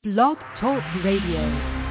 Blog Talk Radio.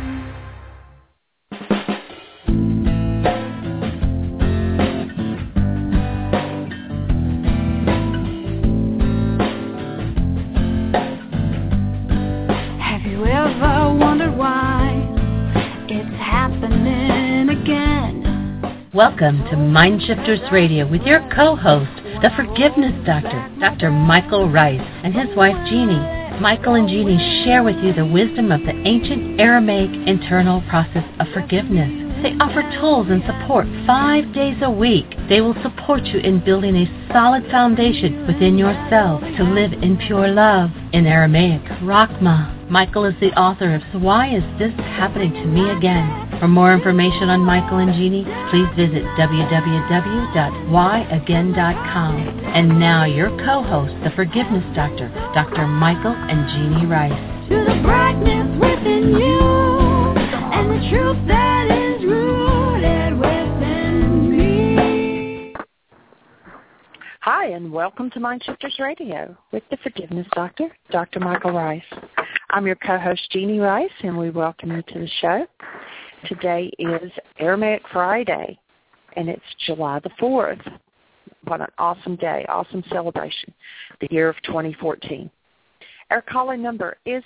Welcome to Mindshifters Radio with your co-host, the Forgiveness Doctor, Dr. Michael Rice, and his wife Jeannie. Michael and Jeannie share with you the wisdom of the ancient Aramaic internal process of forgiveness. They offer tools and support 5 days a week. They will support you in building a solid foundation within yourself to live in pure love. In Aramaic, Rachma. Michael is the author of So Why Is This Happening to Me Again? For more information on Michael and Jeannie, please visit www.whyagain.com. And now your co-host, the Forgiveness Doctor, Dr. Michael and Jeannie Rice. To the brightness within you and the truth that is rooted within me. Hi, and welcome to Mindshifters Radio with the Forgiveness Doctor, Dr. Michael Rice. I'm your co-host, Jeannie Rice, and we welcome you to the show. Today is Aramaic Friday, and it's July the 4th. What an awesome day, awesome celebration, the year of 2014. Our calling number is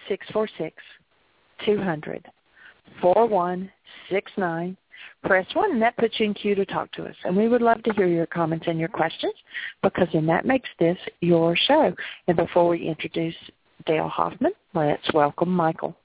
646-200-4169. Press 1, and that puts you in queue to talk to us. And we would love to hear your comments and your questions, because then that makes this your show. And before we introduce Dale Hoffman, let's welcome Michael.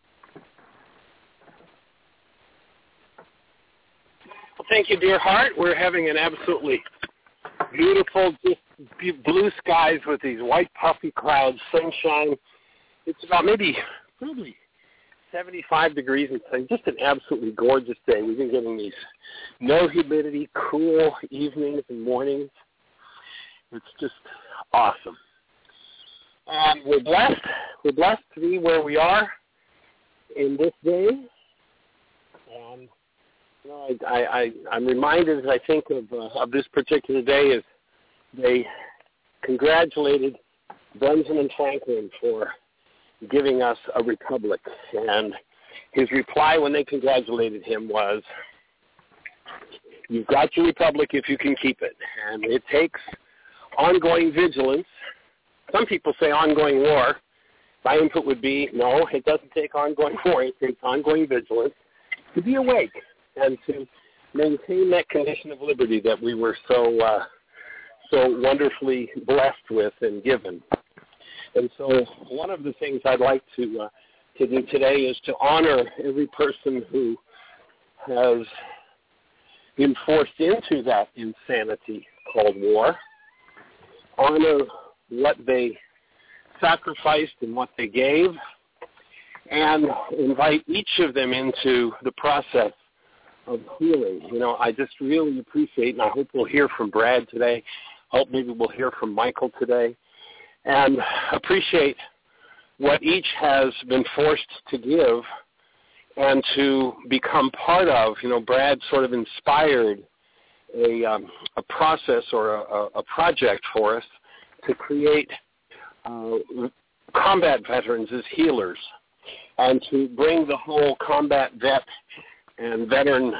Well, thank you, dear heart. We're having an absolutely beautiful, just blue skies with these white puffy clouds, sunshine. It's about probably 75 degrees and just an absolutely gorgeous day. We've been getting these no humidity, cool evenings and mornings. It's just awesome. And we're blessed. We're blessed to be where we are in this day. And you know, I'm reminded as I think of this particular day as they congratulated Benjamin Franklin for giving us a republic. And his reply when they congratulated him was, "You've got your republic if you can keep it." And it takes ongoing vigilance. Some people say ongoing war. My input would be, no, it doesn't take ongoing war. It takes ongoing vigilance to be awake and to maintain that condition of liberty that we were so wonderfully blessed with and given. And so one of the things I'd like to do today is to honor every person who has been forced into that insanity called war, honor what they sacrificed and what they gave, and invite each of them into the process of healing. You know, I just really appreciate, and I hope we'll hear from Brad today. I hope maybe we'll hear from Michael today, and appreciate what each has been forced to give and to become part of. You know, Brad sort of inspired a process or a project for us to create combat veterans as healers, and to bring the whole combat vet and veteran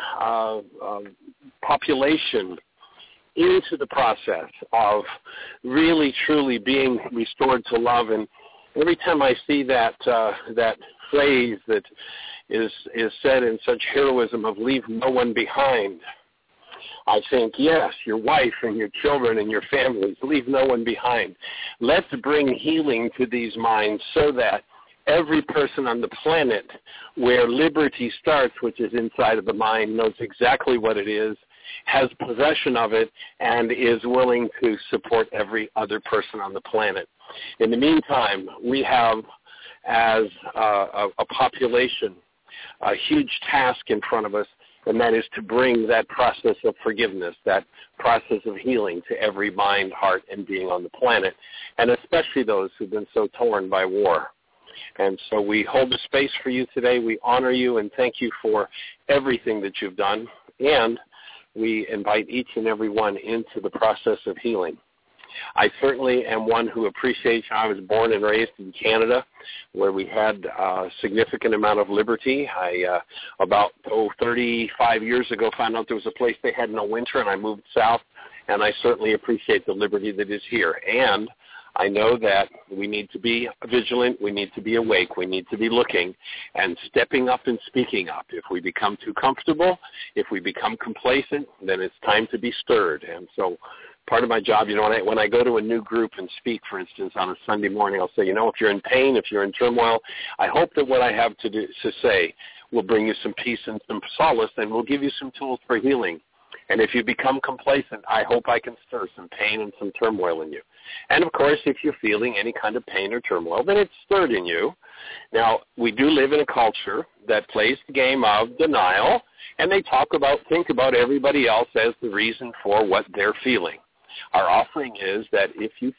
population into the process of really, truly being restored to love. And every time I see that phrase that is said in such heroism of leave no one behind, I think, yes, your wife and your children and your families, leave no one behind. Let's bring healing to these minds so that every person on the planet where liberty starts, which is inside of the mind, knows exactly what it is, has possession of it, and is willing to support every other person on the planet. In the meantime, we have, as a population, a huge task in front of us, and that is to bring that process of forgiveness, that process of healing to every mind, heart, and being on the planet, and especially those who've been so torn by war. And so we hold the space for you today. We honor you and thank you for everything that you've done, and we invite each and every one into the process of healing. I certainly am one who appreciates how I was born and raised in Canada, where we had a significant amount of liberty. I, about 35 years ago, found out there was a place they had no winter, and I moved south, and I certainly appreciate the liberty that is here. And I know that we need to be vigilant, we need to be awake, we need to be looking and stepping up and speaking up. If we become too comfortable, if we become complacent, then it's time to be stirred. And so part of my job, when I go to a new group and speak, for instance, on a Sunday morning, I'll say, if you're in pain, if you're in turmoil, I hope that what I have to say will bring you some peace and some solace, and will give you some tools for healing. And if you become complacent, I hope I can stir some pain and some turmoil in you. And, of course, if you're feeling any kind of pain or turmoil, then it's stirred in you. Now, we do live in a culture that plays the game of denial, and they think about everybody else as the reason for what they're feeling. Our offering is that if you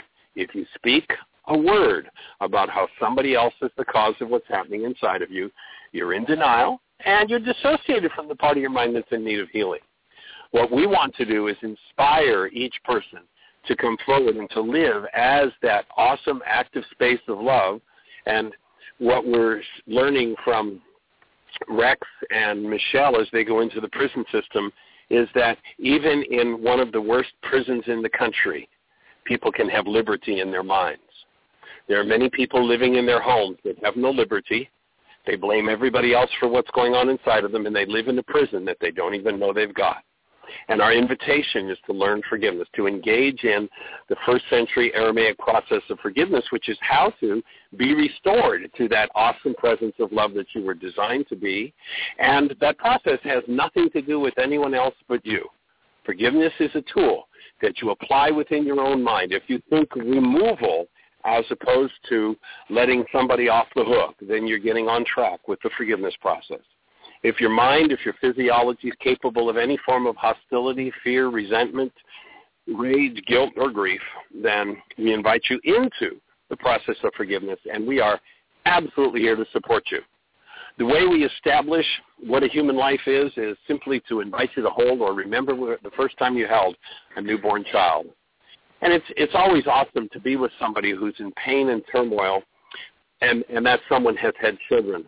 speak a word about how somebody else is the cause of what's happening inside of you, you're in denial, and you're dissociated from the part of your mind that's in need of healing. What we want to do is inspire each person to come forward and to live as that awesome active space of love. And what we're learning from Rex and Michelle as they go into the prison system is that even in one of the worst prisons in the country, people can have liberty in their minds. There are many people living in their homes that have no liberty. They blame everybody else for what's going on inside of them, and they live in a prison that they don't even know they've got. And our invitation is to learn forgiveness, to engage in the first century Aramaic process of forgiveness, which is how to be restored to that awesome presence of love that you were designed to be. And that process has nothing to do with anyone else but you. Forgiveness is a tool that you apply within your own mind. If you think removal as opposed to letting somebody off the hook, then you're getting on track with the forgiveness process. If your mind, if your physiology is capable of any form of hostility, fear, resentment, rage, guilt, or grief, then we invite you into the process of forgiveness, and we are absolutely here to support you. The way we establish what a human life is simply to invite you to hold or remember the first time you held a newborn child. And it's always awesome to be with somebody who's in pain and turmoil, and that someone has had children.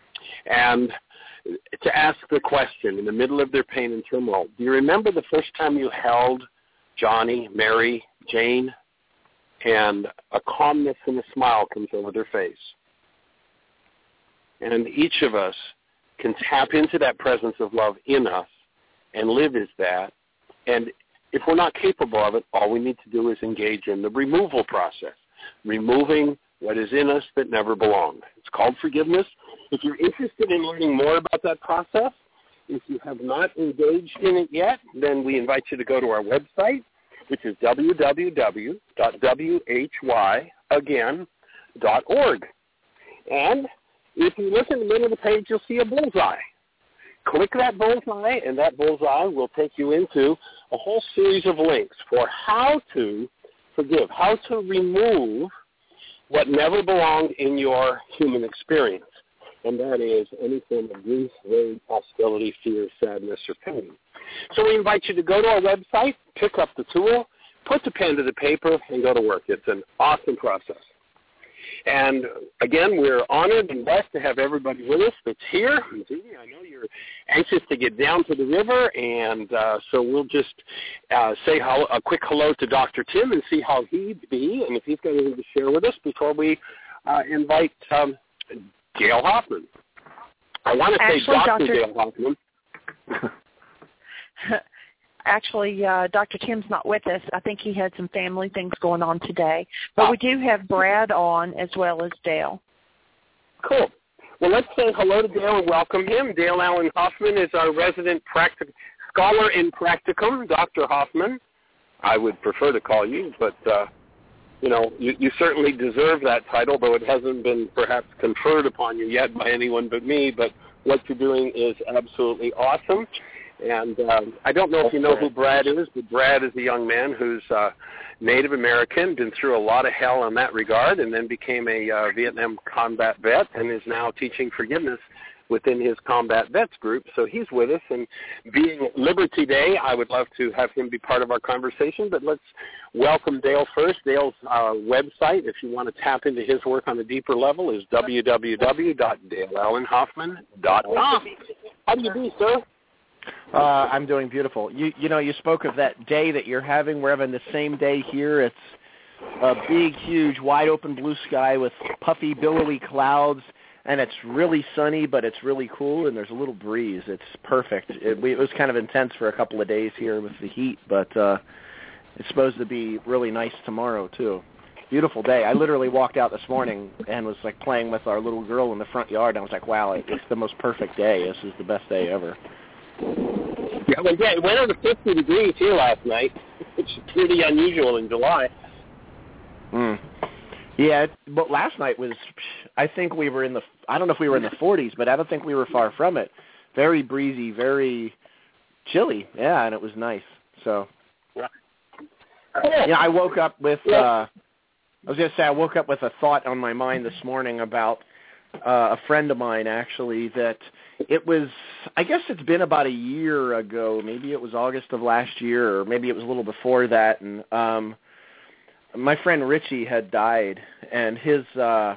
And to ask the question in the middle of their pain and turmoil, do you remember the first time you held Johnny, Mary, Jane, and a calmness and a smile comes over their face? And each of us can tap into that presence of love in us and live as that. And if we're not capable of it, all we need to do is engage in the removal process, removing what is in us that never belonged. It's called forgiveness. If you're interested in learning more about that process, if you have not engaged in it yet, then we invite you to go to our website, which is www.whyagain.org. And if you look in the middle of the page, you'll see a bullseye. Click that bullseye, and that bullseye will take you into a whole series of links for how to forgive, how to remove what never belonged in your human experience. And that is any form of grief, rage, hostility, fear, sadness, or pain. So we invite you to go to our website, pick up the tool, put the pen to the paper, and go to work. It's an awesome process. And, again, we're honored and blessed to have everybody with us that's here. Judy, I know you're anxious to get down to the river, and so we'll just say a quick hello to Dr. Tim and see how he be and if he's got anything to share with us before we invite Gail Hoffman. I want to say Dr. Gail Hoffman. Actually, Dr. Tim's not with us. I think he had some family things going on today. But we do have Brad on as well as Dale. Cool. Well, let's say hello to Dale and welcome him. Dale Allen Hoffman is our resident scholar in practicum, Dr. Hoffman. I would prefer to call you, but, you certainly deserve that title, though it hasn't been perhaps conferred upon you yet by anyone but me. But what you're doing is absolutely awesome. And I don't know if you know who Brad is, but Brad is a young man who's Native American, been through a lot of hell in that regard, and then became a Vietnam combat vet and is now teaching forgiveness within his Combat Vets group. So he's with us, and being Liberty Day, I would love to have him be part of our conversation. But let's welcome Dale first. Dale's website, if you want to tap into his work on a deeper level, is www.daleallenhoffman.com. How do you do, sir? I'm doing beautiful. You know, you spoke of that day that you're having. We're having the same day here. It's a big, huge, wide-open blue sky with puffy, billowy clouds, and it's really sunny, but it's really cool, and there's a little breeze. It's perfect. It was kind of intense for a couple of days here with the heat, but it's supposed to be really nice tomorrow, too. Beautiful day. I literally walked out this morning and was, like, playing with our little girl in the front yard, and I was like, wow, it's the most perfect day. This is the best day ever. Yeah, well, yeah, it went over 50 degrees here last night, which is pretty unusual in July. Yeah, but last night was, I think we were I don't know if we were in the 40s, but I don't think we were far from it. Very breezy, very chilly, yeah, and it was nice. So, yeah, I woke up with, I woke up with a thought on my mind this morning about a friend of mine, actually, that it was, I guess it's been about a year ago, maybe it was August of last year, or maybe it was a little before that, and my friend Richie had died, and his, I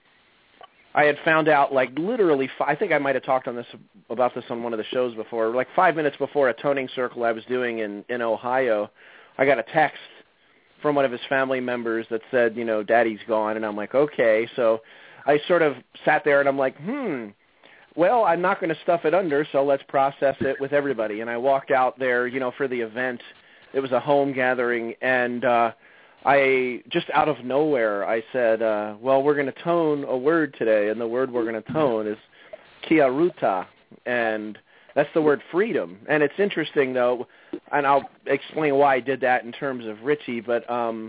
had found out, like, literally, I think I might have talked about this on one of the shows before, like 5 minutes before a toning circle I was doing in Ohio, I got a text from one of his family members that said, you know, Daddy's gone, and I'm like, okay, so I sort of sat there, and I'm like, well, I'm not going to stuff it under, so let's process it with everybody, and I walked out there, you know, for the event. It was a home gathering, and I, just out of nowhere, I said, well, we're going to tone a word today, and the word we're going to tone is Kia Ruta, and that's the word freedom. And it's interesting, though, and I'll explain why I did that in terms of Richie, but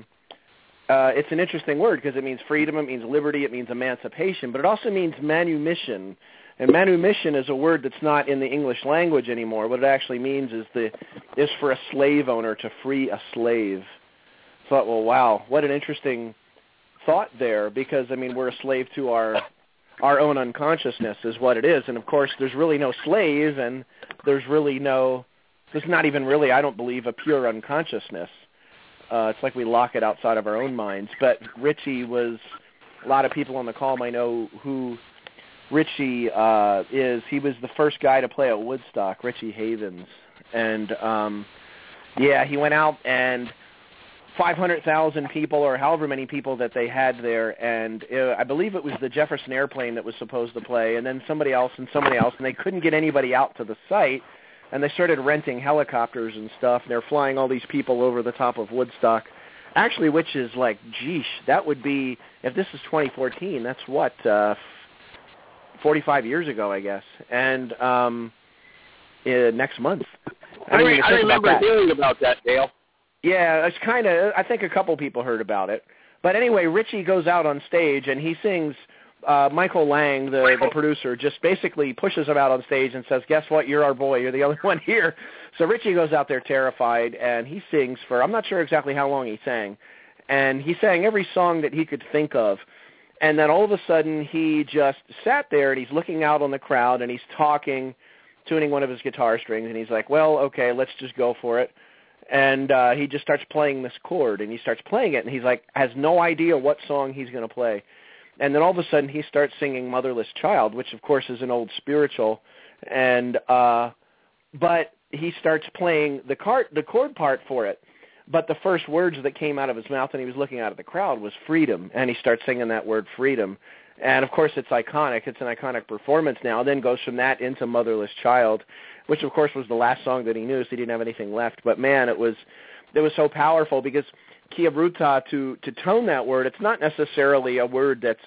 it's an interesting word because it means freedom, it means liberty, it means emancipation, but it also means manumission. And manumission is a word that's not in the English language anymore. What it actually means is for a slave owner to free a slave. Thought, well, wow, what an interesting thought there, because, I mean, we're a slave to our own unconsciousness is what it is. And, of course, there's really no slave, and there's not even really, I don't believe, a pure unconsciousness. It's like we lock it outside of our own minds. But Richie was, a lot of people on the call might know who Richie is. He was the first guy to play at Woodstock, Richie Havens. And, yeah, he went out and 500,000 people or however many people that they had there, and I believe it was the Jefferson Airplane that was supposed to play, and then somebody else, and they couldn't get anybody out to the site, and they started renting helicopters and stuff, and they're flying all these people over the top of Woodstock, actually, which is like, geesh, that would be, if this is 2014, that's what, 45 years ago, I guess, and next month. I remember hearing about that, Dale. Yeah, it's kind of, I think a couple people heard about it. But anyway, Richie goes out on stage, and he sings, Michael Lang, the producer, just basically pushes him out on stage and says, guess what, you're our boy, you're the only one here. So Richie goes out there terrified, and he sings for, I'm not sure exactly how long he sang, and he sang every song that he could think of. And then all of a sudden, he just sat there, and he's looking out on the crowd, and he's talking, tuning one of his guitar strings, and he's like, well, okay, let's just go for it. And he just starts playing this chord, and he starts playing it, and he's like, has no idea what song he's going to play. And then all of a sudden, he starts singing Motherless Child, which, of course, is an old spiritual. And but he starts playing the chord part for it. But the first words that came out of his mouth, and he was looking out at the crowd, was freedom. And he starts singing that word, freedom. And, of course, it's iconic. It's an iconic performance now. Then goes from that into Motherless Child, which, of course, was the last song that he knew, so he didn't have anything left. But, man, it was so powerful because Kia Bruta, to tone that word, it's not necessarily a word that's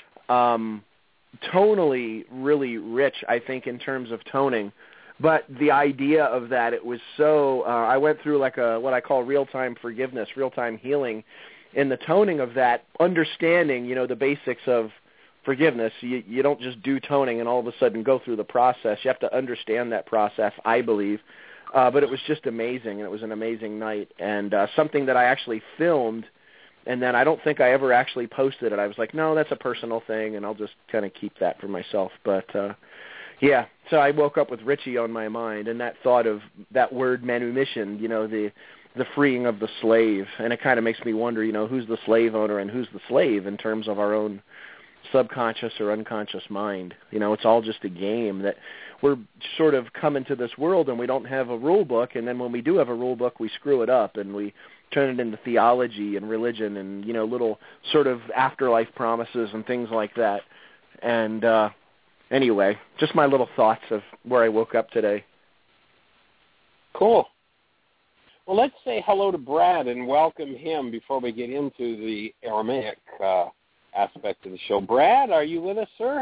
tonally really rich, I think, in terms of toning. But the idea of that, it was so, I went through like what I call real-time forgiveness, real-time healing, in the toning of that, understanding, you know, the basics of forgiveness. You don't just do toning and all of a sudden go through the process. You have to understand that process, I believe. But it was just amazing, and it was an amazing night, and something that I actually filmed, and then I don't think I ever actually posted it. I was like, no, that's a personal thing, and I'll just kind of keep that for myself. But, Yeah, so I woke up with Richie on my mind, and that thought of that word manumission, the freeing of the slave, and it kind of makes me wonder, who's the slave owner and who's the slave in terms of our own subconscious or unconscious mind. It's all just a game that we're sort of coming to this world and we don't have a rule book, and then when we do have a rule book, we screw it up and we turn it into theology and religion and, little sort of afterlife promises and things like that. And anyway, just my little thoughts of where I woke up today. Cool. Well, let's say hello to Brad and welcome him before we get into the Aramaic aspect of the show. Brad, are you with us, sir?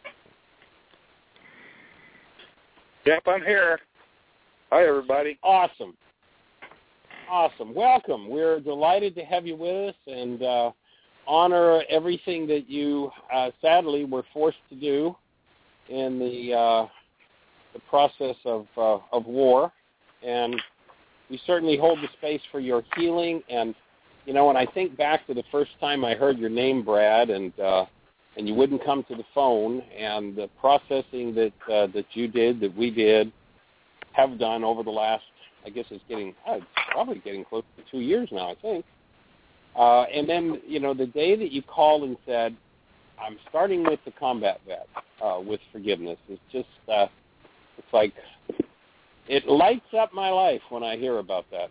Yep, I'm here. Hi, everybody. Awesome. Welcome. We're delighted to have you with us and honor everything that you sadly were forced to do in the process of war. And we certainly hold the space for your healing. And, when I think back to the first time I heard your name, Brad, and you wouldn't come to the phone, and the processing that you did, that we did, have done over the last, I guess it's probably getting close to 2 years now, I think. And then, the day that you called and said, I'm starting with the combat vet with forgiveness, it's just, it's like, it lights up my life when I hear about that.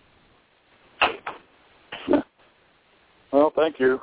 Well, thank you.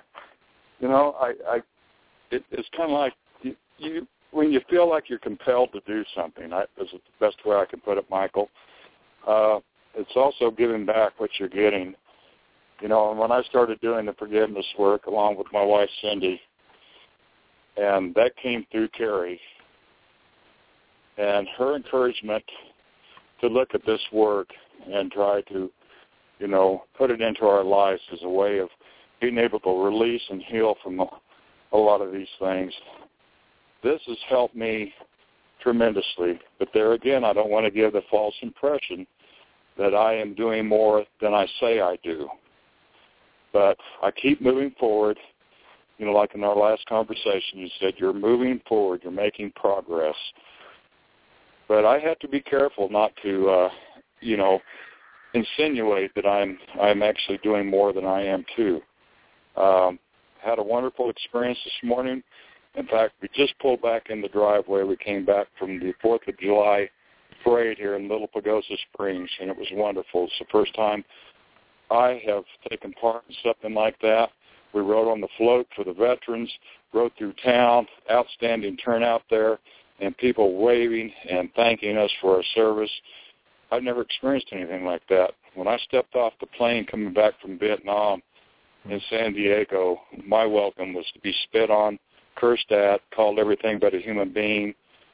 It's kind of like you when you feel like you're compelled to do something. Is the best way I can put it, Michael. It's also giving back what you're getting. And when I started doing the forgiveness work along with my wife Cindy, and that came through Carrie, and her encouragement to look at this work and try to, put it into our lives as a way of being able to release and heal from a lot of these things. This has helped me tremendously. But there again, I don't want to give the false impression that I am doing more than I say I do. But I keep moving forward. Like in our last conversation, you said you're moving forward, you're making progress. But I have to be careful not to, insinuate that I'm actually doing more than I am too. Had a wonderful experience this morning. In fact, we just pulled back in the driveway. We came back from the 4th of July parade here in Little Pagosa Springs, and it was wonderful. It's the first time I have taken part in something like that. We rode on the float for the veterans, rode through town, outstanding turnout there, and people waving and thanking us for our service. I've never experienced anything like that. When I stepped off the plane coming back from Vietnam in San Diego, my welcome was to be spit on, cursed at, called everything but a human being.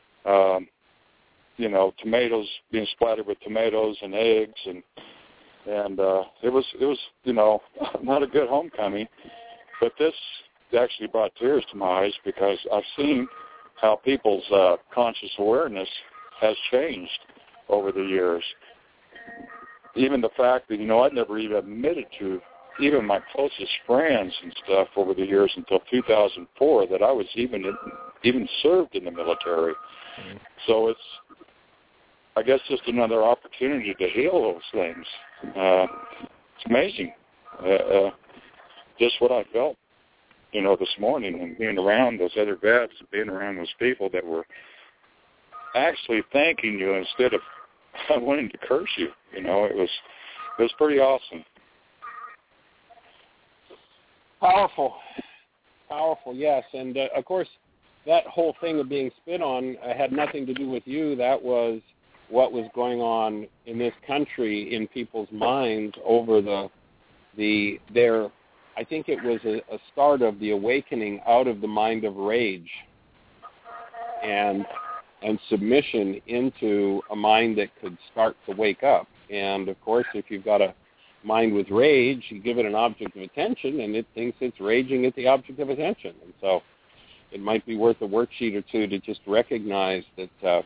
Tomatoes, being splattered with tomatoes and eggs, and it was not a good homecoming. But this actually brought tears to my eyes because I've seen how people's conscious awareness has changed over the years. Even the fact that, I'd never even admitted to even my closest friends and stuff over the years until 2004 that I was even served in the military. So it's, I guess, just another opportunity to heal those things. It's amazing. Just what I felt, this morning, and being around those other vets and being around those people that were actually thanking you instead of wanting to curse you. It was pretty awesome. Powerful, yes. And, of course, that whole thing of being spit on had nothing to do with you. That was what was going on in this country in people's minds over their I think it was a start of the awakening out of the mind of rage and submission into a mind that could start to wake up. And, of course, if you've got a mind with rage, you give it an object of attention, and it thinks it's raging at the object of attention. And so it might be worth a worksheet or two to just recognize that,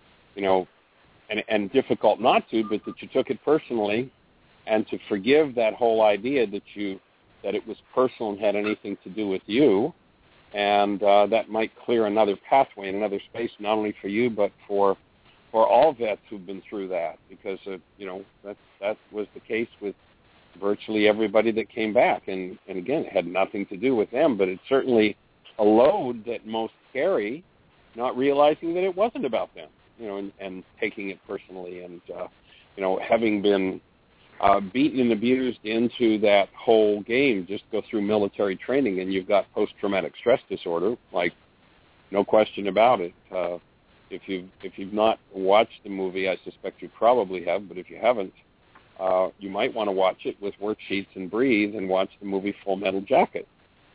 and difficult not to, but that you took it personally, and to forgive that whole idea that it was personal and had anything to do with you, And that might clear another pathway and another space, not only for you, but for all vets who've been through that, because, that was the case with virtually everybody that came back. And again, it had nothing to do with them, but it's certainly a load that most carry, not realizing that it wasn't about them, and taking it personally. And, having been beaten and abused into that whole game, just go through military training and you've got post-traumatic stress disorder, like, no question about it. If you've not watched the movie, I suspect you probably have, but if you haven't, you might want to watch it with worksheets and breathe and watch the movie Full Metal Jacket.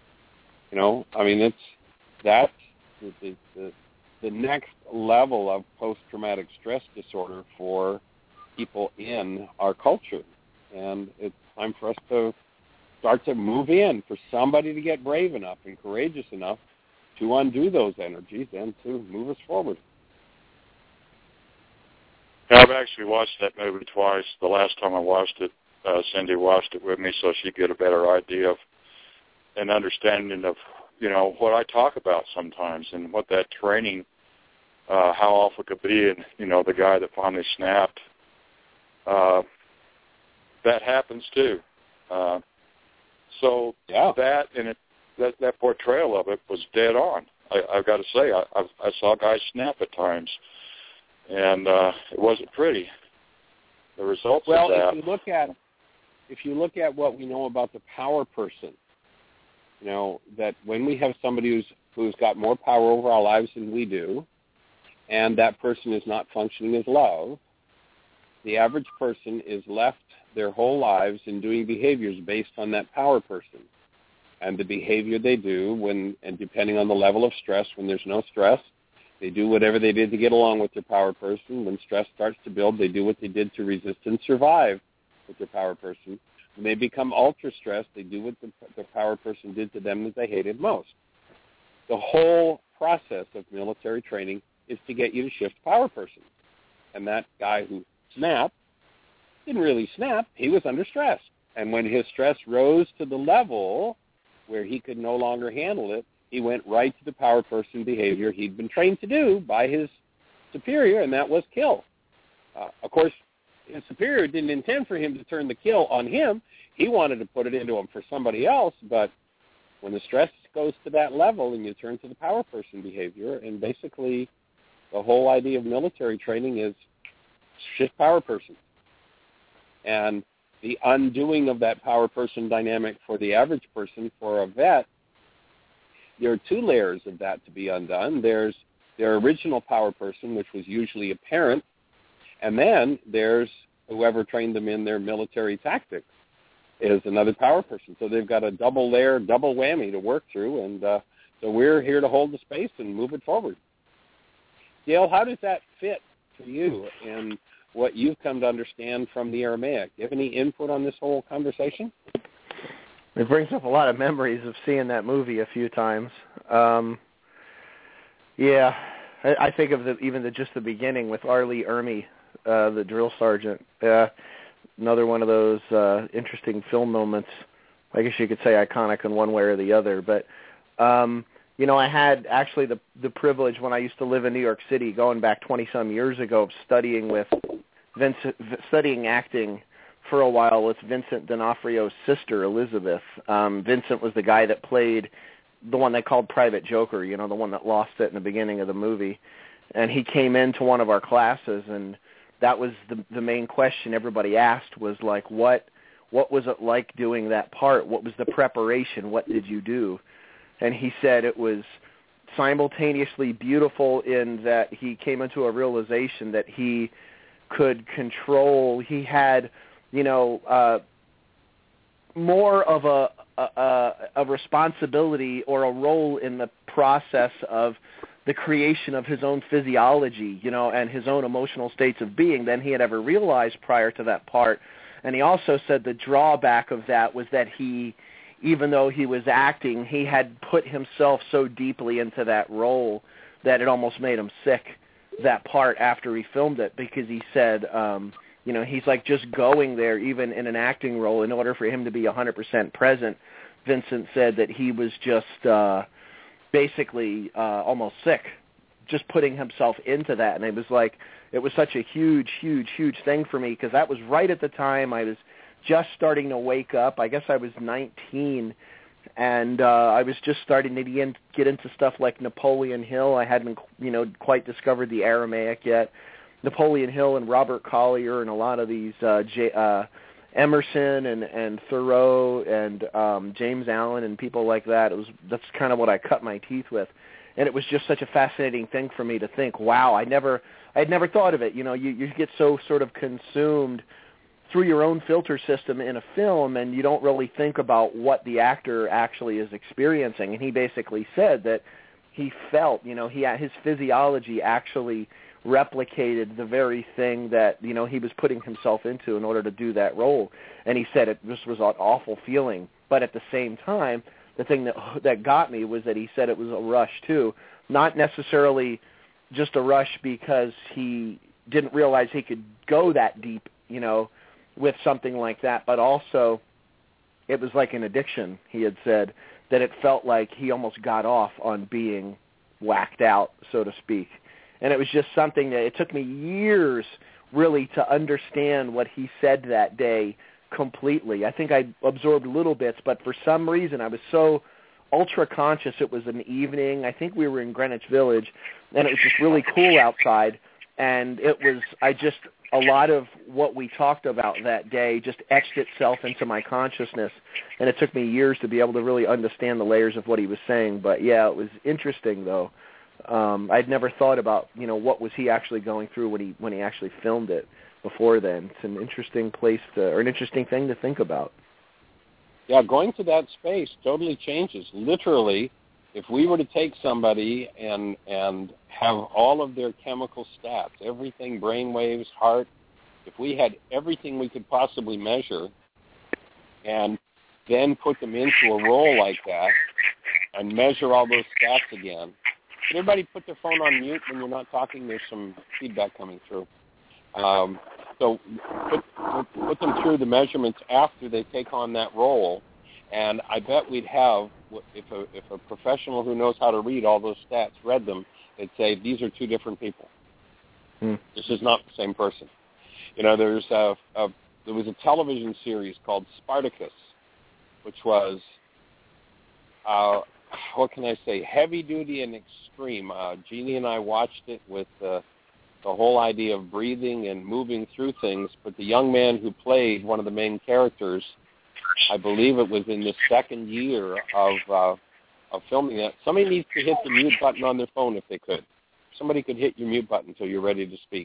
That's the next level of post-traumatic stress disorder for people in our culture. And it's time for us to start to move in, for somebody to get brave enough and courageous enough to undo those energies and to move us forward. I've actually watched that movie twice. The last time I watched it, Cindy watched it with me so she'd get a better idea of an understanding of, what I talk about sometimes and what that training, how awful it could be. And, the guy that finally snapped, that happens too. That and that portrayal of it was dead on. I've got to say, I saw guys snap at times, and it wasn't pretty. The results of that. Well, if you look at what we know about the power person, that when we have somebody who's got more power over our lives than we do, and that person is not functioning as love, the average person is left their whole lives in doing behaviors based on that power person. And the behavior they do and depending on the level of stress, when there's no stress, they do whatever they did to get along with their power person. When stress starts to build, they do what they did to resist and survive with their power person. When they become ultra-stressed, they do what the power person did to them that they hated most. The whole process of military training is to get you to shift power person. And that guy who snapped didn't really snap. He was under stress. And when his stress rose to the level where he could no longer handle it, he went right to the power person behavior he'd been trained to do by his superior, and that was kill. Of course, his superior didn't intend for him to turn the kill on him. He wanted to put it into him for somebody else, but when the stress goes to that level and you turn to the power person behavior, and basically the whole idea of military training is shift power person. And the undoing of that power person dynamic for the average person, for a vet, there are two layers of that to be undone. There's their original power person, which was usually a parent, and then there's whoever trained them in their military tactics is another power person. So they've got a double layer, double whammy to work through, and so we're here to hold the space and move it forward. Gail, how does that fit for you and what you've come to understand from the Aramaic? Do you have any input on this whole conversation? It brings up a lot of memories of seeing that movie a few times. I think of just the beginning with R. Lee Ermey, the drill sergeant. Another one of those interesting film moments. I guess you could say iconic in one way or the other. But, I had actually the privilege when I used to live in New York City, going back 20-some years ago, of studying acting for a while with Vincent D'Onofrio's sister, Elizabeth. Vincent was the guy that played the one they called Private Joker, the one that lost it in the beginning of the movie. And he came into one of our classes, and that was the main question everybody asked was like, what was it like doing that part? What was the preparation? What did you do? And he said it was simultaneously beautiful in that he came into a realization that he could control, he had, more of a responsibility or a role in the process of the creation of his own physiology, and his own emotional states of being than he had ever realized prior to that part. And he also said the drawback of that was that he, even though he was acting, he had put himself so deeply into that role that it almost made him sick, that part, after he filmed it, because he said, he's like just going there, even in an acting role, in order for him to be 100% present. Vincent said that he was just, basically almost sick just putting himself into that. And it was such a huge thing for me, because that was right at the time I was just starting to wake up. I guess I was 19, and I was just starting to get into stuff like Napoleon Hill. I hadn't, quite discovered the Aramaic yet. Napoleon Hill and Robert Collier and a lot of these Emerson and Thoreau and James Allen and people like that. That's kind of what I cut my teeth with. And it was just such a fascinating thing for me to think, wow, I'd never thought of it. You get so sort of consumed through your own filter system in a film, and you don't really think about what the actor actually is experiencing. And he basically said that he felt, his physiology actually replicated the very thing that, he was putting himself into in order to do that role. And he said it just was an awful feeling. But at the same time, the thing that got me was that he said it was a rush too, not necessarily just a rush because he didn't realize he could go that deep, with something like that, but also it was like an addiction, he had said, that it felt like he almost got off on being whacked out, so to speak. And it was just something that it took me years really to understand what he said that day completely. I think I absorbed little bits, but for some reason I was so ultra conscious. It was an evening. I think we were in Greenwich Village, and it was just really cool outside. And a lot of what we talked about that day just etched itself into my consciousness. And it took me years to be able to really understand the layers of what he was saying. But yeah, it was interesting though. I'd never thought about, what was he actually going through when he actually filmed it before then. It's an interesting an interesting thing to think about. Yeah, going to that space totally changes. Literally, if we were to take somebody and have all of their chemical stats, everything, brain waves, heart, if we had everything we could possibly measure and then put them into a role like that and measure all those stats again. Can everybody put their phone on mute when you're not talking? There's some feedback coming through. So put them through the measurements after they take on that role, and I bet we'd have, if a professional who knows how to read all those stats read them, they'd say, these are two different people. This is not the same person. There was a television series called Spartacus, which was, what can I say, heavy duty and extreme. Jeannie and I watched it with the whole idea of breathing and moving through things, but the young man who played one of the main characters, I believe it was in the second year of filming that. Somebody needs to hit the mute button on their phone if they could. Somebody could hit your mute button until you're ready to speak.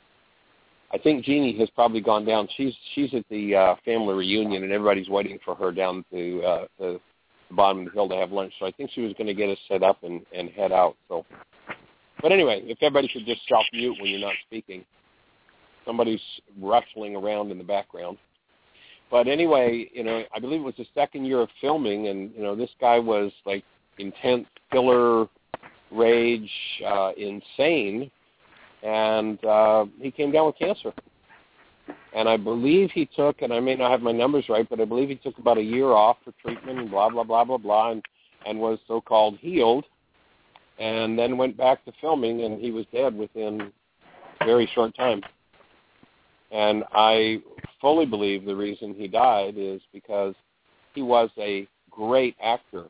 I think Jeannie has probably gone down. She's at the family reunion, and everybody's waiting for her down to the bottom of the hill to have lunch. So I think she was going to get us set up and head out. So, but anyway, if everybody should just self-mute when you're not speaking. Somebody's rustling around in the background. But anyway, I believe it was the second year of filming, and, this guy was like intense, killer, rage, insane, and he came down with cancer. And I believe he took, and I may not have my numbers right, but I believe he took about a year off for treatment and blah, blah, blah, blah, blah, and was so-called healed, and then went back to filming, and he was dead within a very short time. And I fully believe the reason he died is because he was a great actor.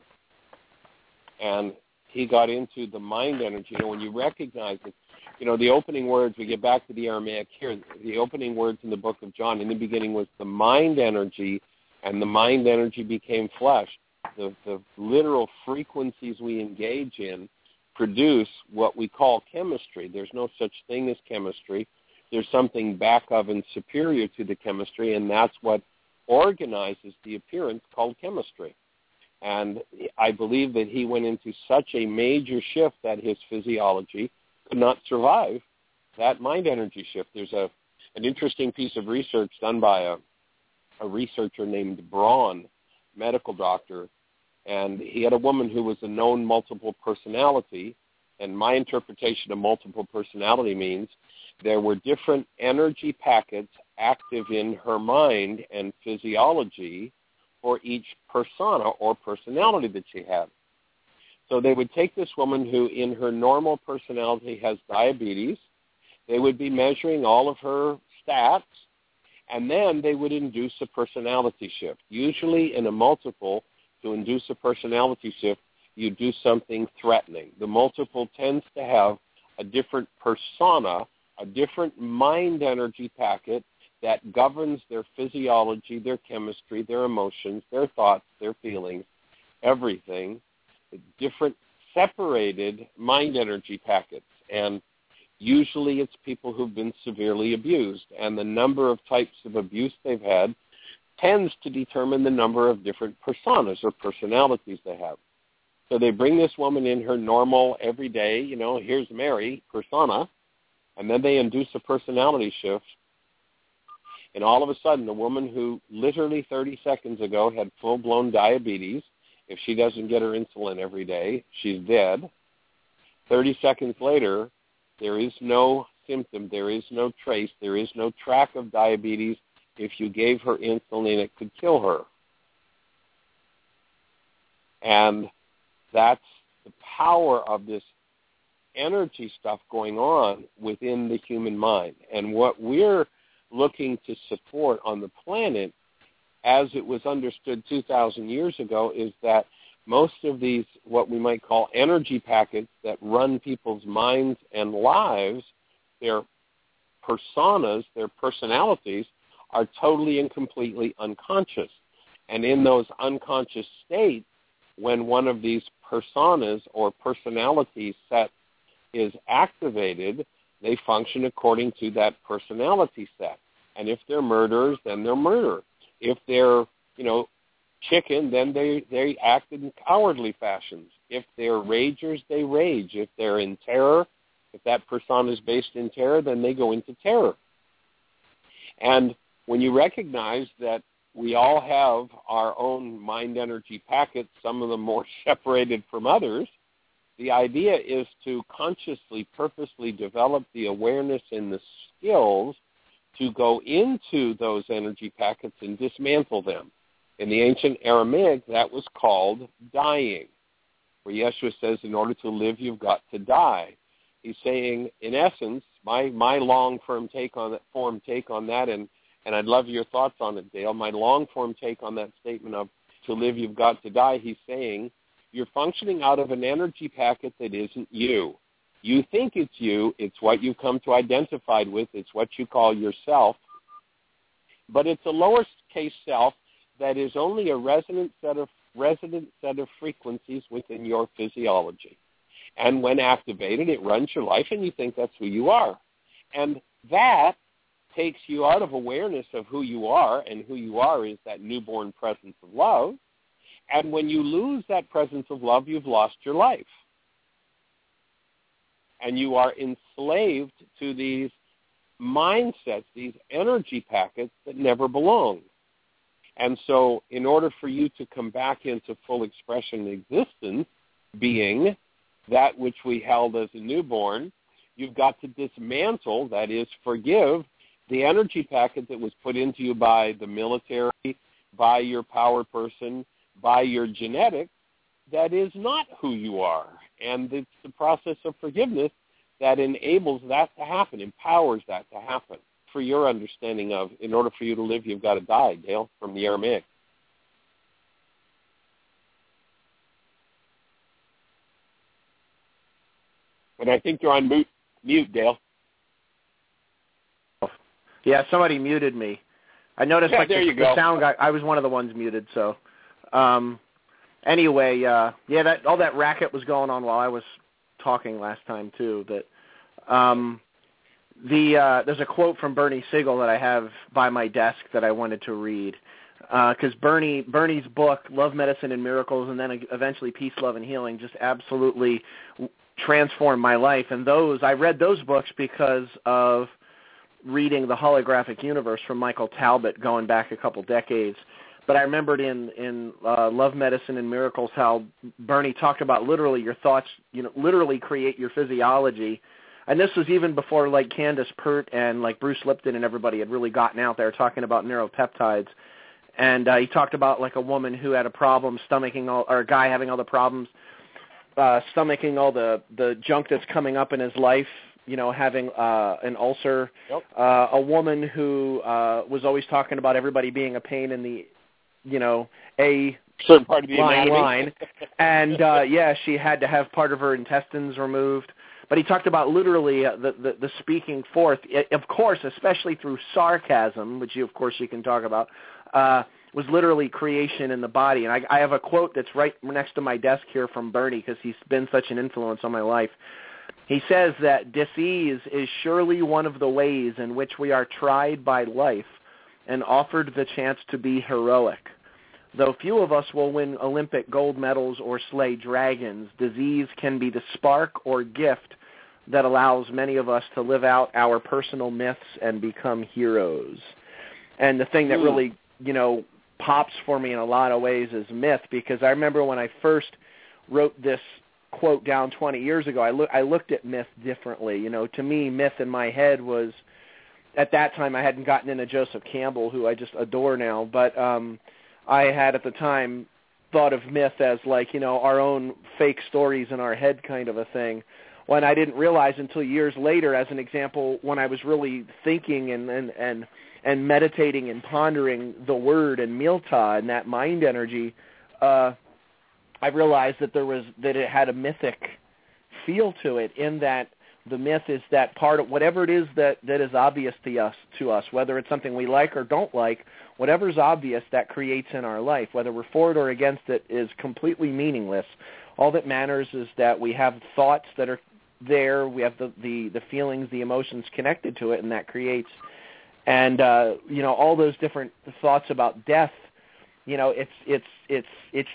And he got into the mind energy. When you recognize it, the opening words, we get back to the Aramaic here, the opening words in the book of John, in the beginning was the mind energy, and the mind energy became flesh. The literal frequencies we engage in produce what we call chemistry. There's no such thing as chemistry. There's something back of and superior to the chemistry, and that's what organizes the appearance called chemistry. And I believe that he went into such a major shift that his physiology could not survive that mind energy shift. There's an interesting piece of research done by a researcher named Braun, medical doctor, and he had a woman who was a known multiple personality, and my interpretation of multiple personality means there were different energy packets active in her mind and physiology for each persona or personality that she had. So they would take this woman who in her normal personality has diabetes. They would be measuring all of her stats, and then they would induce a personality shift. Usually in a multiple, to induce a personality shift, you do something threatening. The multiple tends to have a different persona, a different mind energy packet that governs their physiology, their chemistry, their emotions, their thoughts, their feelings, everything, different separated mind energy packets. And usually it's people who've been severely abused, and the number of types of abuse they've had tends to determine the number of different personas or personalities they have. So they bring this woman in her normal, everyday, here's Mary persona, and then they induce a personality shift. And all of a sudden, the woman who literally 30 seconds ago had full-blown diabetes, if she doesn't get her insulin every day, she's dead. 30 seconds later, there is no symptom, there is no trace, there is no track of diabetes. If you gave her insulin, it could kill her. And that's the power of this energy stuff going on within the human mind. And what we're looking to support on the planet, as it was understood 2,000 years ago, is that most of these, what we might call energy packets that run people's minds and lives, their personas, their personalities, are totally and completely unconscious. And in those unconscious states, when one of these personas or personality set is activated, they function according to that personality set. And if they're murderers, then they're murder. If they're, chicken, then they act in cowardly fashions. If they're ragers, they rage. If they're in terror, if that persona is based in terror, then they go into terror. And when you recognize that we all have our own mind energy packets, some of them more separated from others, the idea is to consciously, purposely develop the awareness and the skills to go into those energy packets and dismantle them. In the ancient Aramaic, that was called dying, where Yeshua says, in order to live, you've got to die. He's saying, in essence, my long-form take on that, and I'd love your thoughts on it, Dale, my long-form take on that statement of to live, you've got to die, he's saying, you're functioning out of an energy packet that isn't you. You think it's you. It's what you come to identify with. It's what you call yourself. But it's a lower case self that is only a resident set of frequencies within your physiology. And when activated, it runs your life, and you think that's who you are. And that takes you out of awareness of who you are, and who you are is that newborn presence of love. And when you lose that presence of love, you've lost your life. And you are enslaved to these mindsets, these energy packets that never belong. And so in order for you to come back into full expression existence, being that which we held as a newborn, you've got to dismantle, that is, forgive, the energy packet that was put into you by the military, by your power person, by your genetics, that is not who you are. And it's the process of forgiveness that enables that to happen, empowers that to happen. For your understanding of, in order for you to live, you've got to die, Dale, from the Aramaic. And I think you're on mute, Dale. Yeah, somebody muted me. I noticed the sound guy, I was one of the ones muted, so. Anyway, that all that racket was going on while I was talking last time, too, that there's a quote from Bernie Siegel that I have by my desk that I wanted to read, because Bernie's book, Love, Medicine, and Miracles, and then eventually Peace, Love, and Healing, just absolutely transformed my life. And I read those books because of reading The Holographic Universe from Michael Talbot going back a couple decades. But I remembered in Love, Medicine, and Miracles how Bernie talked about literally your thoughts, literally create your physiology. And this was even before like Candace Pert and like Bruce Lipton and everybody had really gotten out there talking about neuropeptides. And he talked about like a woman who had a problem stomaching or a guy having all the problems stomaching all the junk that's coming up in his life, having an ulcer. Yep. A woman who was always talking about everybody being a pain in the, certain part of the line. And, she had to have part of her intestines removed. But he talked about literally the speaking forth, of course, especially through sarcasm, which, of course, you can talk about, was literally creation in the body. And I have a quote that's right next to my desk here from Bernie because he's been such an influence on my life. He says that disease is surely one of the ways in which we are tried by life and offered the chance to be heroic. Though few of us will win Olympic gold medals or slay dragons, disease can be the spark or gift that allows many of us to live out our personal myths and become heroes. And the thing that really, pops for me in a lot of ways is myth, because I remember when I first wrote this quote down 20 years ago, I looked at myth differently. To me, myth in my head was, at that time I hadn't gotten into Joseph Campbell, who I just adore now, but I had at the time thought of myth as like, our own fake stories in our head kind of a thing, when I didn't realize until years later, as an example, when I was really thinking and meditating and pondering the word and milta and that mind energy, I realized that it had a mythic feel to it, in that the myth is that part of whatever it is that is obvious to us, whether it's something we like or don't like, whatever's obvious that creates in our life, whether we're for it or against it, is completely meaningless. All that matters is that we have thoughts that are there, we have the feelings, the emotions connected to it, and that creates, and all those different thoughts about death. It's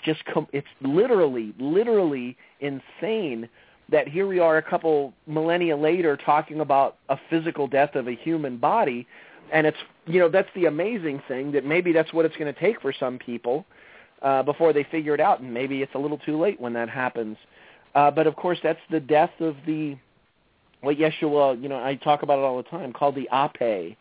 literally insane that here we are a couple millennia later talking about a physical death of a human body, and it's that's the amazing thing, that maybe that's what it's going to take for some people before they figure it out, and maybe it's a little too late when that happens. But of course, that's the death of what Yeshua, I talk about it all the time, called the ape.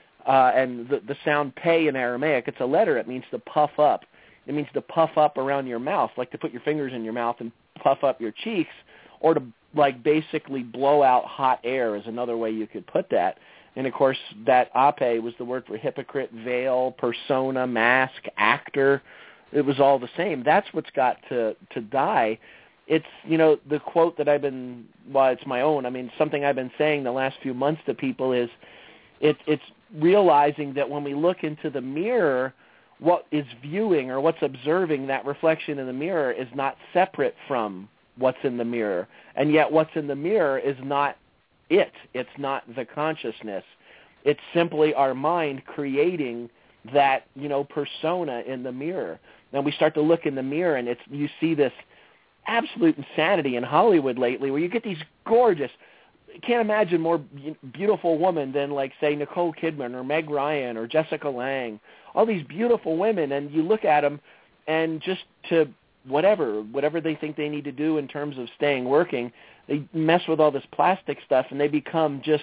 And the sound pei in Aramaic, it's a letter. It means to puff up. It means to puff up around your mouth, like to put your fingers in your mouth and puff up your cheeks, or to basically blow out hot air is another way you could put that. And of course, that ape was the word for hypocrite, veil, persona, mask, actor. It was all the same. That's what's got to die. It's, the quote that it's my own. Something I've been saying the last few months to people is, it's realizing that when we look into the mirror, what is viewing or what's observing that reflection in the mirror is not separate from what's in the mirror. And yet what's in the mirror is not it. It's not the consciousness. It's simply our mind creating that, persona in the mirror. Then we start to look in the mirror, and you see this absolute insanity in Hollywood lately, where you get these gorgeous, can't imagine more beautiful woman than, like, say, Nicole Kidman or Meg Ryan or Jessica Lange. All these beautiful women, and you look at them, and just to whatever they think they need to do in terms of staying working, they mess with all this plastic stuff, and they become just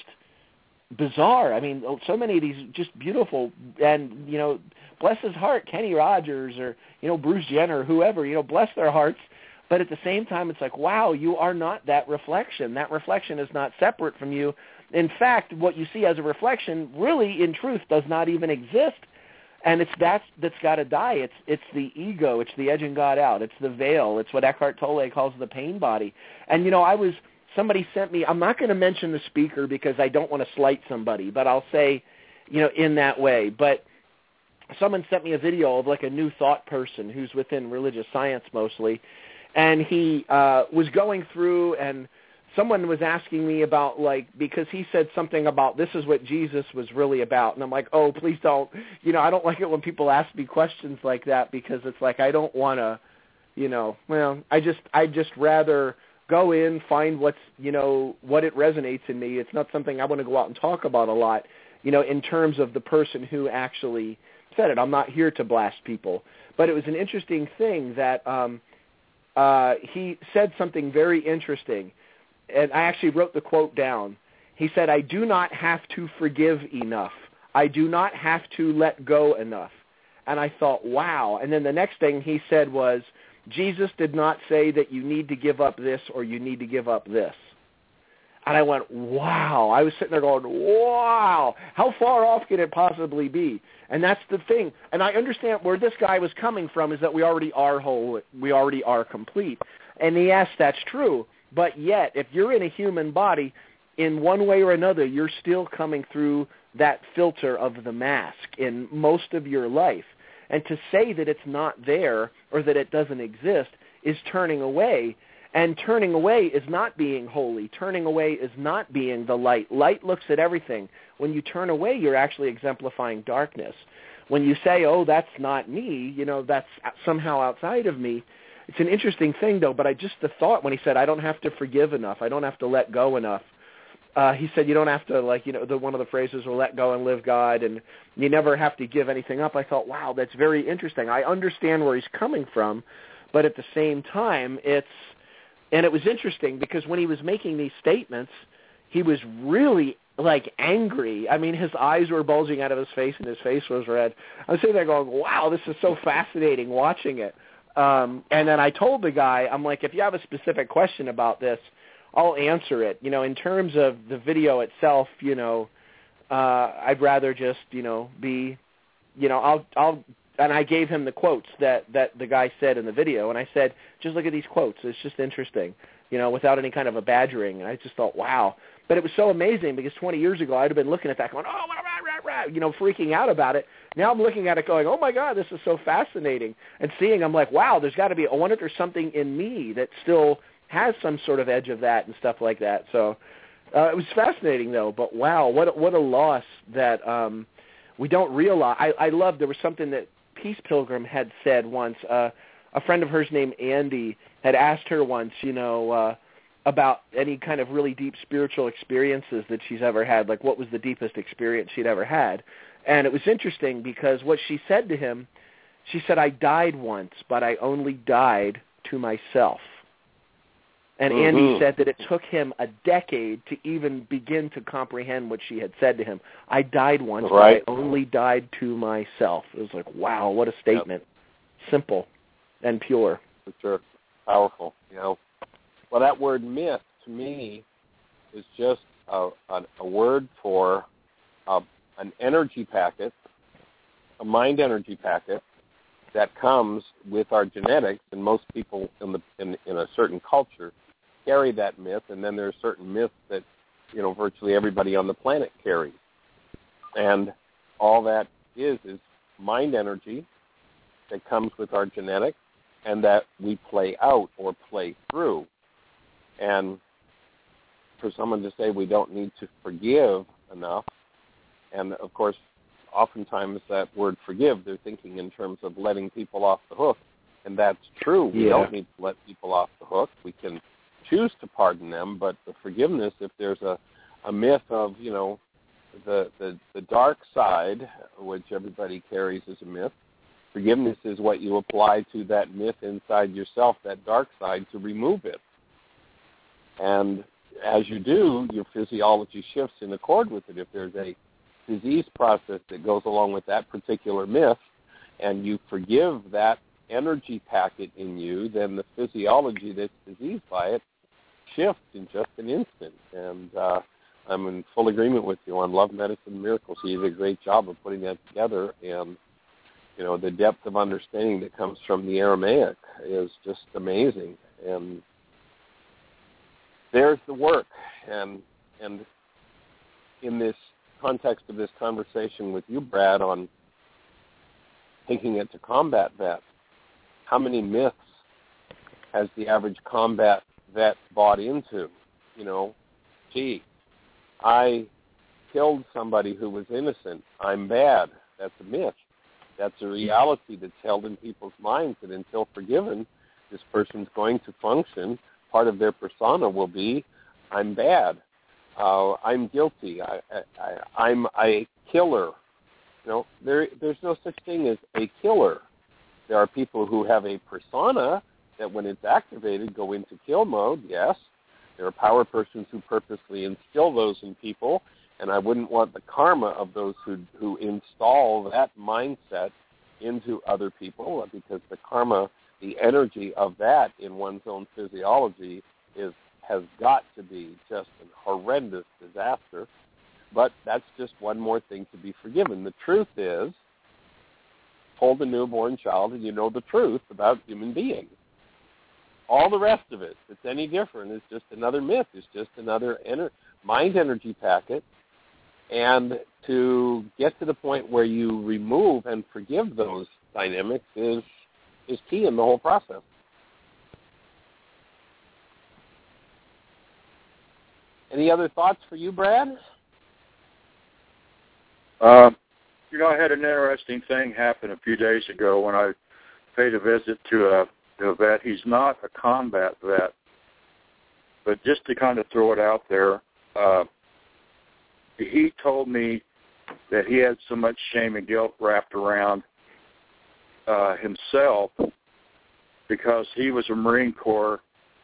bizarre. So many of these just beautiful, and, bless his heart, Kenny Rogers or, Bruce Jenner, whoever, bless their hearts. But at the same time, it's like, wow, you are not that reflection. That reflection is not separate from you. In fact, what you see as a reflection really, in truth, does not even exist. And it's that's got to die. It's the ego. It's the edging God out. It's the veil. It's what Eckhart Tolle calls the pain body. And, somebody sent me, I'm not going to mention the speaker because I don't want to slight somebody, but I'll say, in that way. But someone sent me a video of, like, a new thought person who's within religious science mostly. And he was going through, and someone was asking me about, because he said something about this is what Jesus was really about. And I'm like, oh, please don't. I don't like it when people ask me questions like that, because it's like I don't want to, I just rather go in, find what's, what it resonates in me. It's not something I want to go out and talk about a lot, in terms of the person who actually said it. I'm not here to blast people. But it was an interesting thing that he said something very interesting, and I actually wrote the quote down. He said, I do not have to forgive enough. I do not have to let go enough. And I thought, wow. And then the next thing he said was, Jesus did not say that you need to give up this or you need to give up this. And I went, wow. I was sitting there going, wow, how far off could it possibly be? And that's the thing. And I understand where this guy was coming from is that we already are whole. We already are complete. And yes, that's true. But yet, if you're in a human body, in one way or another, you're still coming through that filter of the mask in most of your life. And to say that it's not there or that it doesn't exist is turning away. And turning away is not being holy. Turning away is not being the light. Light looks at everything. When you turn away, you're actually exemplifying darkness. When you say, oh, that's not me, that's somehow outside of me, it's an interesting thing, though. But the thought when he said, I don't have to forgive enough, I don't have to let go enough, he said you don't have to, one of the phrases will let go and live God, and you never have to give anything up. I thought, wow, that's very interesting. I understand where he's coming from, but at the same time, and it was interesting because when he was making these statements, he was really, angry. I mean, his eyes were bulging out of his face, and his face was red. I was sitting there going, wow, this is so fascinating watching it. And then I told the guy, I'm like, if you have a specific question about this, I'll answer it. In terms of the video itself, I'd rather just, be, I'll and I gave him the quotes that the guy said in the video, and I said, just look at these quotes. It's just interesting, without any kind of a badgering. And I just thought, wow. But it was so amazing because 20 years ago I'd have been looking at that going, oh, rah, rah, rah, freaking out about it. Now I'm looking at it going, oh, my God, this is so fascinating. And seeing, I'm like, wow, there's got to be, I wonder if there's something in me that still has some sort of edge of that and stuff like that. So it was fascinating, though. But, wow, what a loss that we don't realize. I love, there was something that Peace Pilgrim had said once. A friend of hers named Andy had asked her once, about any kind of really deep spiritual experiences that she's ever had, like what was the deepest experience she'd ever had. And it was interesting because what she said to him, she said, I died once, but I only died to myself. And Andy said that it took him a decade to even begin to comprehend what she had said to him. I died once, but I only died to myself. It was like, wow, what a statement. Yep. Simple and pure. For sure. Powerful. Well, that word myth, to me, is just a word for an energy packet, a mind energy packet, that comes with our genetics, and most people in a certain culture carry that myth, and then there are certain myths that virtually everybody on the planet carries. And all that is mind energy that comes with our genetics and that we play out or play through. And for someone to say we don't need to forgive enough, and of course, oftentimes that word forgive, they're thinking in terms of letting people off the hook, and that's true. We don't need to let people off the hook. We can choose to pardon them, but the forgiveness, if there's a myth of, the dark side, which everybody carries as a myth, forgiveness is what you apply to that myth inside yourself, that dark side, to remove it. And as you do, your physiology shifts in accord with it. If there's a disease process that goes along with that particular myth, and you forgive that energy packet in you, then the physiology that's diseased by it shifts in just an instant. And I'm in full agreement with you on Love, Medicine, Miracles. He did a great job of putting that together. And, the depth of understanding that comes from the Aramaic is just amazing. And there's the work. And in this context of this conversation with you, Brad, on taking it to combat vet, how many myths has the average combat vet bought into? I killed somebody who was innocent. I'm bad. That's a myth. That's a reality that's held in people's minds, that until forgiven, this person's going to function. Part of their persona will be, I'm bad. I'm guilty. I'm a killer. There's no such thing as a killer. There are people who have a persona that when it's activated go into kill mode, yes. There are power persons who purposely instill those in people, and I wouldn't want the karma of those who install that mindset into other people, because the karma the energy of that in one's own physiology has got to be just a horrendous disaster. But that's just one more thing to be forgiven. The truth is, hold a newborn child and you know the truth about human beings. All the rest of it, if it's any different, is just another myth. It's just another mind energy packet. And to get to the point where you remove and forgive those dynamics is key in the whole process. Any other thoughts for you, Brad? I had an interesting thing happen a few days ago when I paid a visit to a vet. He's not a combat vet, but just to kind of throw it out there, he told me that he had so much shame and guilt wrapped around himself because he was a Marine Corps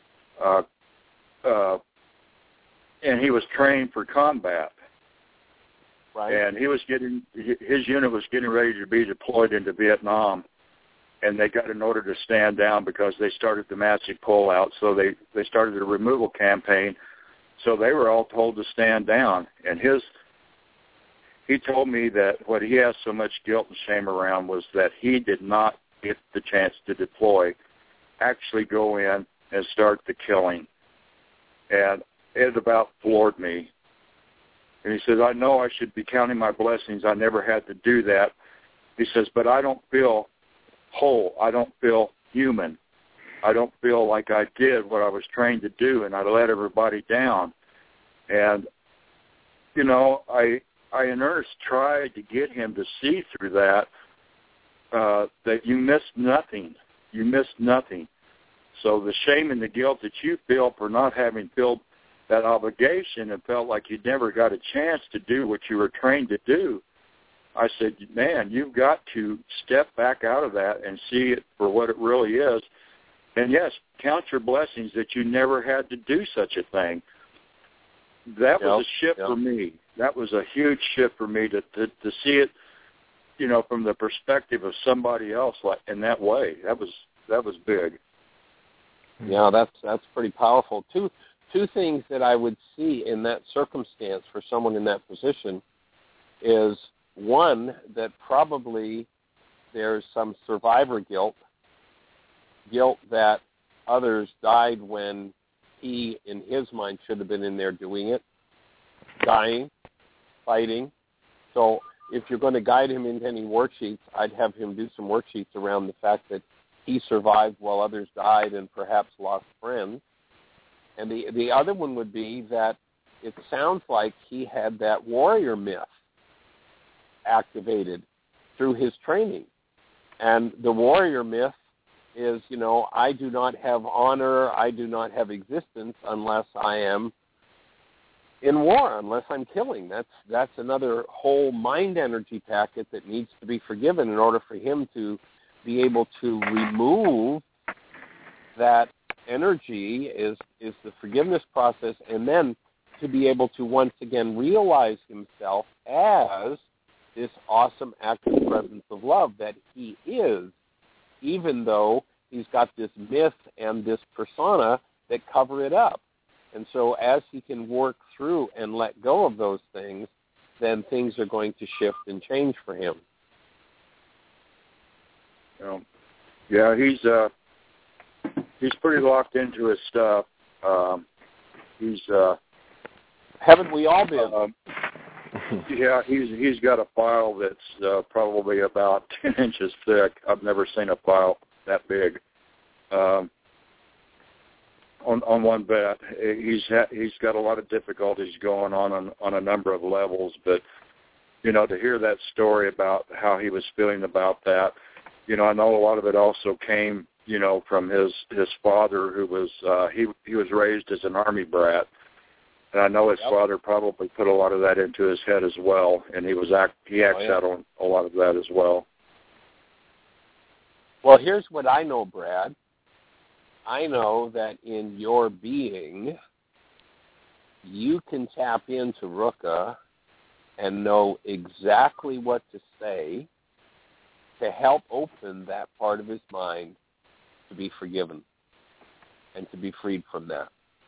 and he was trained for combat. Right. And his unit was getting ready to be deployed into Vietnam, and they got an order to stand down because they started the massive pullout. So they started a removal campaign. So they were all told to stand down. And he told me that what he has so much guilt and shame around was that he did not get the chance to deploy, actually go in and start the killing. And it about floored me. And he says, I know I should be counting my blessings. I never had to do that. He says, but I don't feel whole. I don't feel human. I don't feel like I did what I was trained to do, and I let everybody down. And, I in earnest tried to get him to see through that, that you missed nothing. You missed nothing. So the shame and the guilt that you feel for not having filled that obligation and felt like you never got a chance to do what you were trained to do, I said, man, you've got to step back out of that and see it for what it really is. And, yes, count your blessings that you never had to do such a thing. That was a shift for me. That was a huge shift for me to see it, from the perspective of somebody else like in that way. That was big. Yeah, that's pretty powerful. Two things that I would see in that circumstance for someone in that position is, one, that probably there's some survivor guilt that others died when he, in his mind, should have been in there doing it, dying, fighting. So if you're going to guide him into any worksheets, I'd have him do some worksheets around the fact that he survived while others died and perhaps lost friends. And the other one would be that it sounds like he had that warrior myth activated through his training. And the warrior myth is, I do not have honor, I do not have existence unless I am in war, unless I'm killing. That's another whole mind energy packet that needs to be forgiven in order for him to be able to remove that energy is the forgiveness process, and then to be able to once again realize himself as this awesome active presence of love that he is, even though he's got this myth and this persona that cover it up. And so as he can work through and let go of those things, then things are going to shift and change for him. Yeah, he's pretty locked into his stuff. Haven't we all been? Yeah, he's got a file that's probably about 10 inches thick. I've never seen a file that big. On one vet, he's got a lot of difficulties going on a number of levels. But to hear that story about how he was feeling about that, I know a lot of it also came from his father, who was he was raised as an Army brat, and I know his father probably put a lot of that into his head as well, and he acts out on a lot of that as well. Well, here's what I know, Brad. I know that in your being, you can tap into Ruka and know exactly what to say to help open that part of his mind to be forgiven and to be freed from that.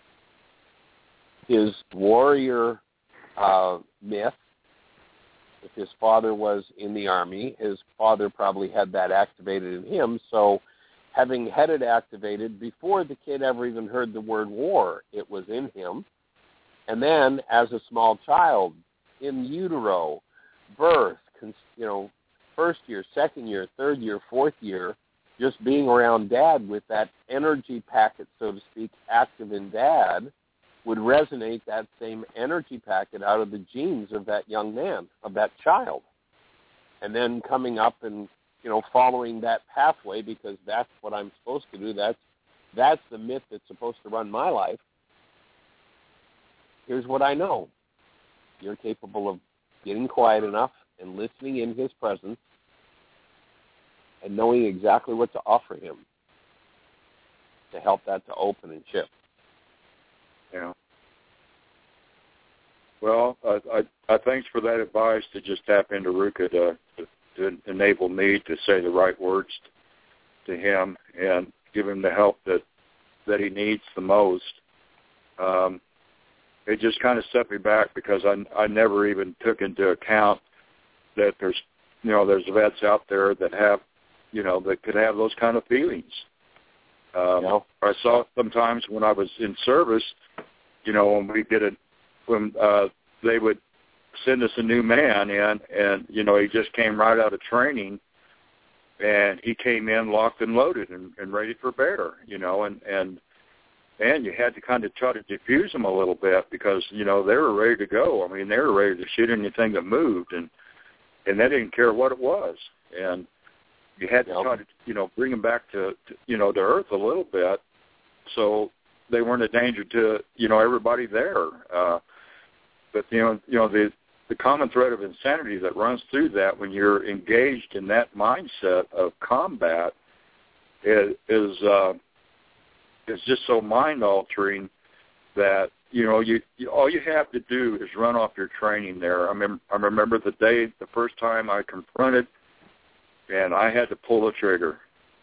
His warrior myth, if his father was in the army, his father probably had that activated in him. So having had it activated before the kid ever even heard the word war, it was in him. And then as a small child, in utero, birth, first year, second year, third year, fourth year, just being around Dad with that energy packet, so to speak, active in Dad, would resonate that same energy packet out of the genes of that young man, of that child. And then coming up and, following that pathway, because that's what I'm supposed to do, that's the myth that's supposed to run my life. Here's what I know. You're capable of getting quiet enough and listening in his presence and knowing exactly what to offer him to help that to open and shift. Yeah. Well, I thanks for that advice to just tap into Ruka to enable me to say the right words to him and give him the help that he needs the most. It just kind of set me back because I never even took into account that there's vets out there that have, that could have those kind of feelings. I saw it sometimes when I was in service, when they would send us a new man in, and, he just came right out of training, and he came in locked and loaded and ready for bear, and you had to kind of try to diffuse them a little bit because, they were ready to go. I mean, they were ready to shoot anything that moved, and they didn't care what it was. And you had to try to, bring them back to earth a little bit so they weren't a danger to, everybody there. But, the common thread of insanity that runs through that when you're engaged in that mindset of combat is just so mind-altering that, all you have to do is run off your training there. I remember the first time I confronted, and I had to pull the trigger.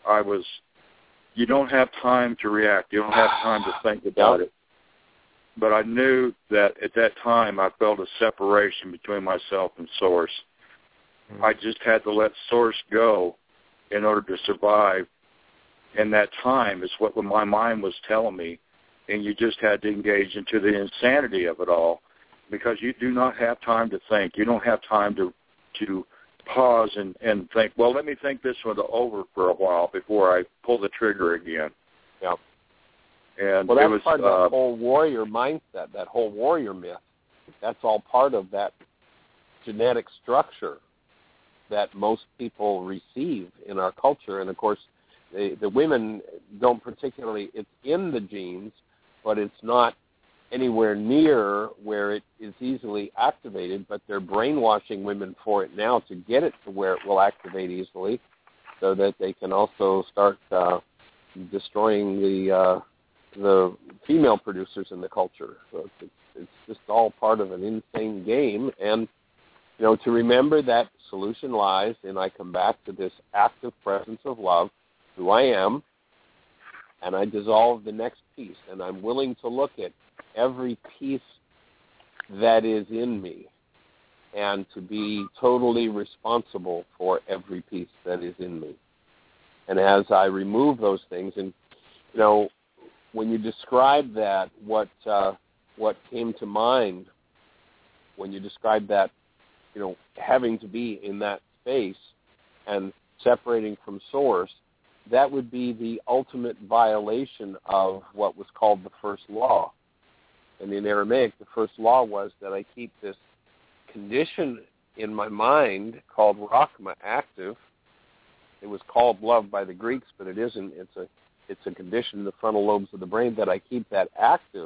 You don't have time to react. You don't have time to think about it. But I knew that at that time I felt a separation between myself and Source. Mm-hmm. I just had to let Source go in order to survive. And that time is what my mind was telling me. And you just had to engage into the insanity of it all because you do not have time to think. You don't have time to pause and think, well, let me think this one over for a while before I pull the trigger again. Yeah. And well, that's it was, part of that whole warrior mindset, that whole warrior myth. That's all part of that genetic structure that most people receive in our culture. And, of course, the women don't particularly, it's in the genes, but it's not anywhere near where it is easily activated, but they're brainwashing women for it now to get it to where it will activate easily so that they can also start destroying the female producers in the culture. So it's just all part of an insane game. And, to remember that solution lies, and I come back to this active presence of love, who I am, and I dissolve the next piece, and I'm willing to look at every piece that is in me and to be totally responsible for every piece that is in me. And as I remove those things, and, when you describe that, what came to mind when you described that, having to be in that space and separating from Source, that would be the ultimate violation of what was called the first law. And in Aramaic, the first law was that I keep this condition in my mind called Rachma active. It was called love by the Greeks, but it isn't. It's a condition in the frontal lobes of the brain that I keep that active.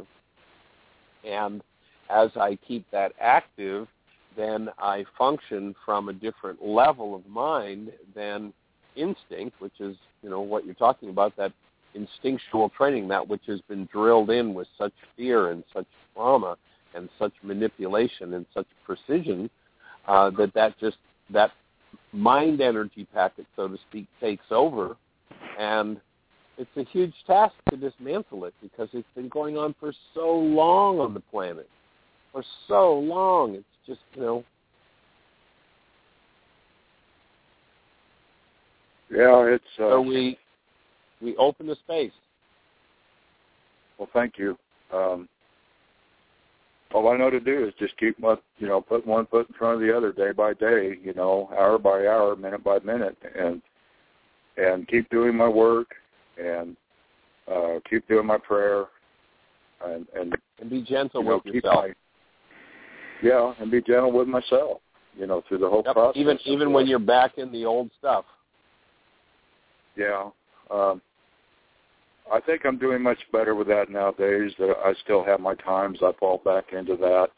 And as I keep that active, then I function from a different level of mind than instinct, which is, what you're talking about, that instinctual training, that which has been drilled in with such fear and such trauma and such manipulation and such precision, that mind energy packet, so to speak, takes over. And it's a huge task to dismantle it because it's been going on for so long on the planet. For so long. It's just, Yeah, it's... so we open the space. Well, thank you. All I know to do is just keep put one foot in front of the other day by day, hour by hour, minute by minute, and keep doing my work and keep doing my prayer and be gentle with yourself. And be gentle with myself, through the whole process. Even when you're back in the old stuff. Yeah. I think I'm doing much better with that nowadays. I still have my times I fall back into that,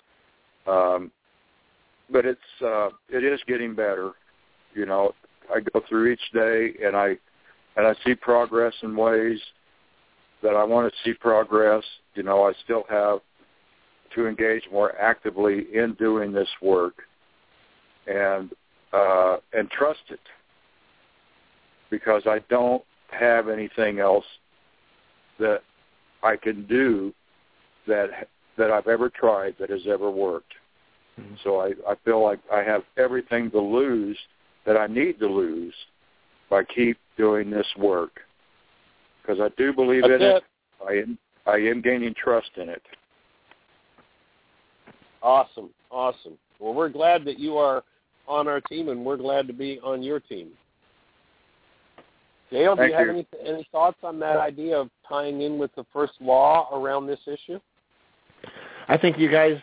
but it is getting better. I go through each day and I see progress in ways that I want to see progress. I still have to engage more actively in doing this work and trust it, because I don't have anything else that I can do that I've ever tried that has ever worked. Mm-hmm. So I feel like I have everything to lose that I need to lose by keep doing this work, because I do believe in it. I am gaining trust in it. Awesome. Well, we're glad that you are on our team, and we're glad to be on your team. Dale, do you have any thoughts on that idea of tying in with the first law around this issue? I think you guys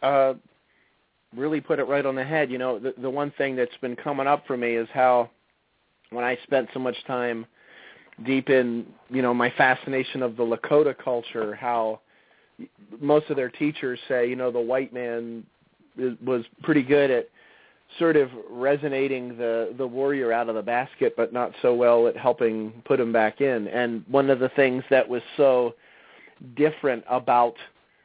really put it right on the head. The one thing that's been coming up for me is how when I spent so much time deep in, my fascination of the Lakota culture, how most of their teachers say, the white man was pretty good at sort of resonating the warrior out of the basket, but not so well at helping put him back in. And one of the things that was so different about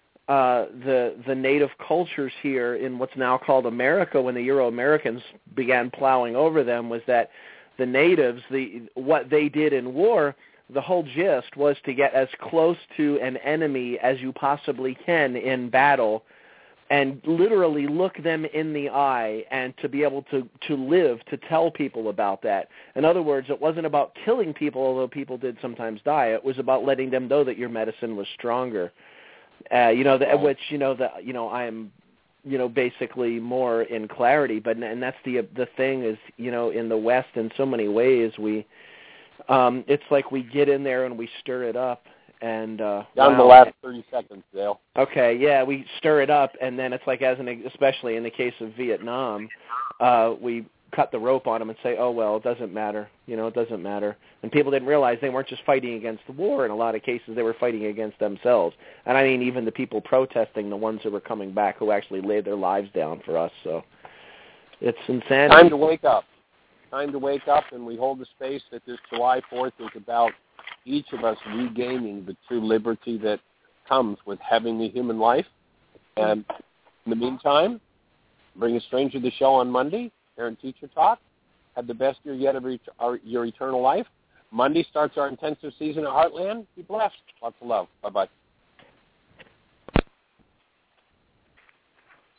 the native cultures here in what's now called America, when the Euro-Americans began plowing over them, was that the natives, what they did in war, the whole gist was to get as close to an enemy as you possibly can in battle, and literally look them in the eye, and to be able to live, to tell people about that. In other words, it wasn't about killing people, although people did sometimes die. It was about letting them know that your medicine was stronger. I am, basically more in clarity. And that's the thing is, in the West, in so many ways, it's like we get in there and we stir it up. And down the last 30 seconds, Dale. Okay, yeah, we stir it up, and then it's like, especially in the case of Vietnam, we cut the rope on them and say, oh, well, it doesn't matter. It doesn't matter. And people didn't realize they weren't just fighting against the war. In a lot of cases, they were fighting against themselves. And I mean, even the people protesting, the ones who were coming back, who actually laid their lives down for us. So it's insanity. Time to wake up. And we hold the space that this July 4th is about each of us regaining the true liberty that comes with having a human life. And in the meantime, bring a stranger to the show on Monday, Parent Teacher Talk. Have the best year yet of your eternal life. Monday starts our intensive season at Heartland. Be blessed. Lots of love. Bye-bye.